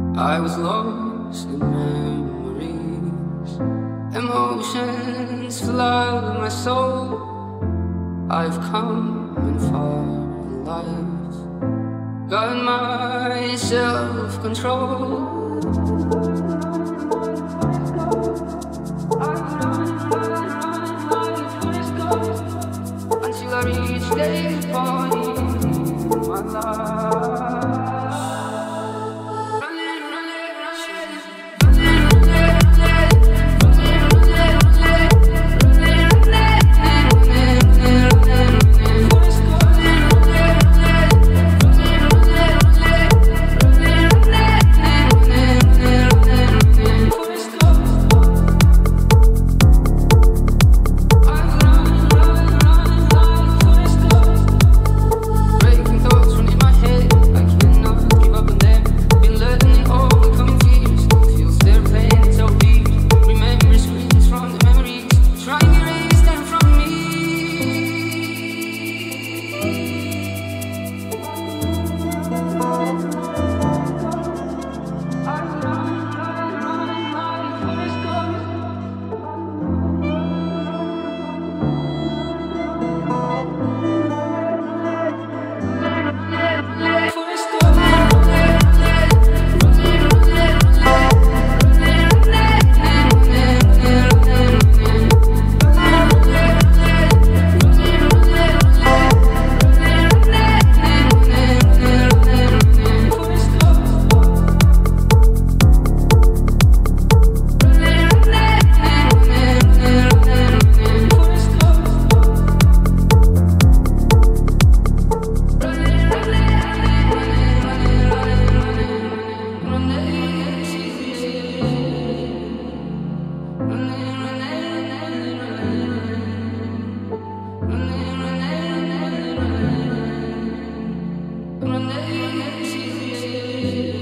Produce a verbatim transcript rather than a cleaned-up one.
I was lost in memories. Emotions flood my soul. I've come in far life. Got my self-control. Until I reach the point of my life. Running,